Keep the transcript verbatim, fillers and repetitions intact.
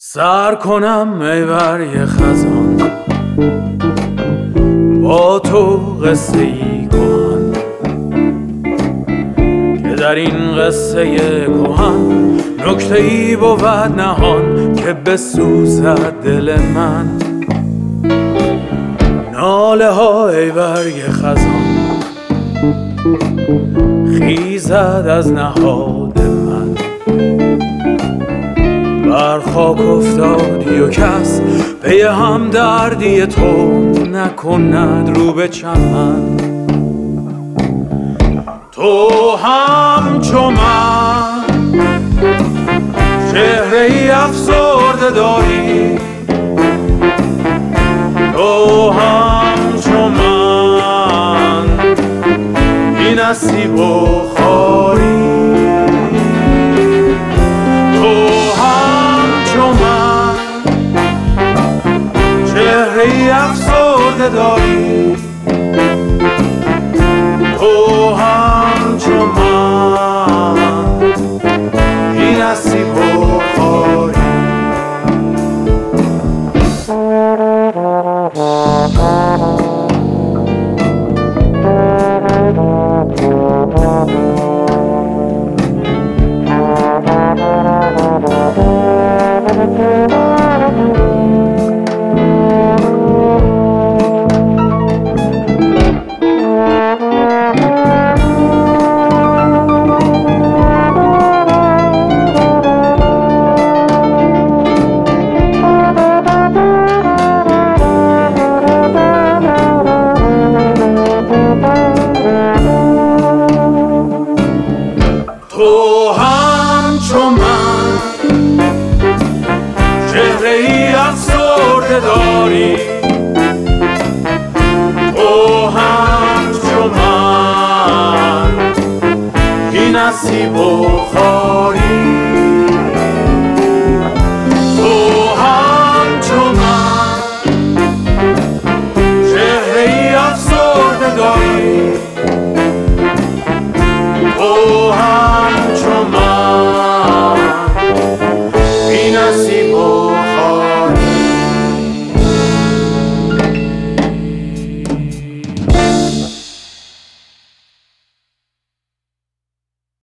سر کنم ای برگ خزان، با تو قصه ای کهن که در این قصه کهن نکته ای بود نهان که بسوزد دل من. ناله ها ای برگ خزان خیزد از نهاد من، بر خاک افتادی و کس پی هم دردی تو نکند رو به چمن. تو همچو من چهره ای افسرده داری، تو همچو من بی نصیب و خواری، افسرده داری، تو همچو من بی نصیب و خواری. تو همچو من چهره ای افسرده داری، تو همچو من بی نصیب و خواری، تو همچو من چهره ای افسرده داری، تو همچو من بی نصیب و